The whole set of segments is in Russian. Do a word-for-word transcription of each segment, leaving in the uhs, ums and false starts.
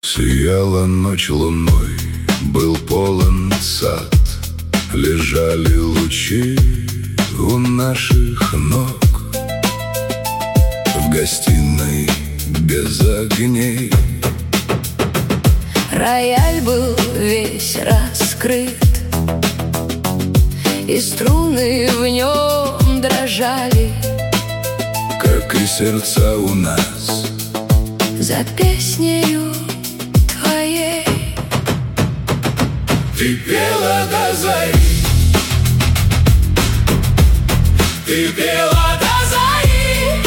Сияла ночь луной, был полон сад, лежали лучи у наших ног. В гостиной без огней рояль был весь раскрыт, и струны в нем дрожали, как и сердца у нас, за песнею твоей. Ты пела до зари, ты пела до зари,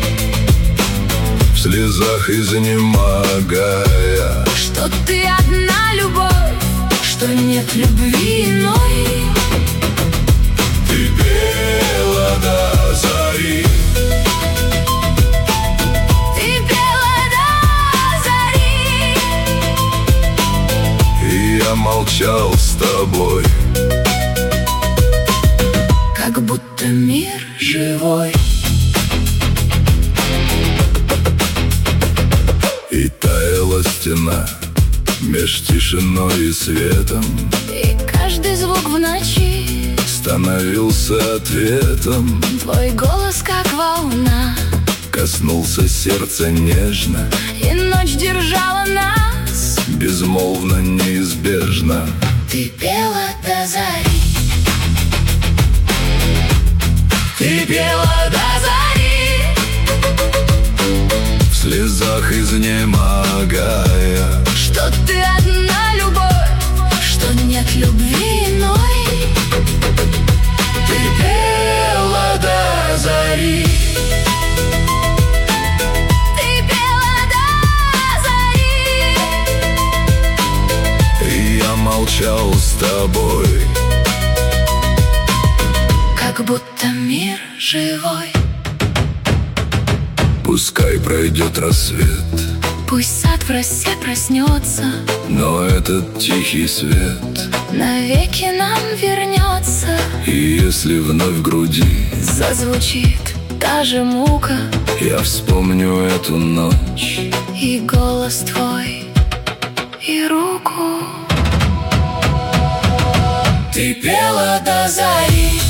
в слезах изнемогая, что ты одна любовь, что нет любви иной. Ты пела до зари, ты пела до зари, и я молчал с тобой, как будто мир живой. И таяла стена меж тишиной и светом, И каждый звук в ночи становился ответом. твой голос, как волна, Коснулся сердца нежно, и ночь держала нас. безмолвно, неизбежно. Ты пела до зари, Ты пела до зари, в слезах изнемогая, что ты одна любовь, что нет любви иной. ты пела до зари, Ты пела до зари, и я молчал с тобой, как будто мир живой. Пускай пройдет рассвет, Пусть сад в росе проснется, но этот тихий свет, навеки нам вернется. и если вновь в груди Зазвучит та же мука, я вспомню эту ночь, и голос твой, и руку. ты пела до зари,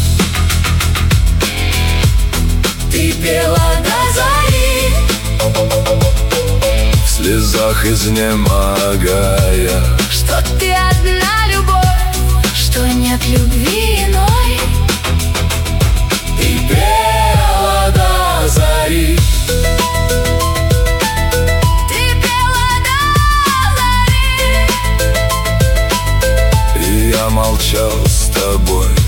ты пела до зари, в слезах изнемогая, Что ты одна любовь, что нет любви иной. ты пела до зари, Ты пела до зари, и я молчал с тобой,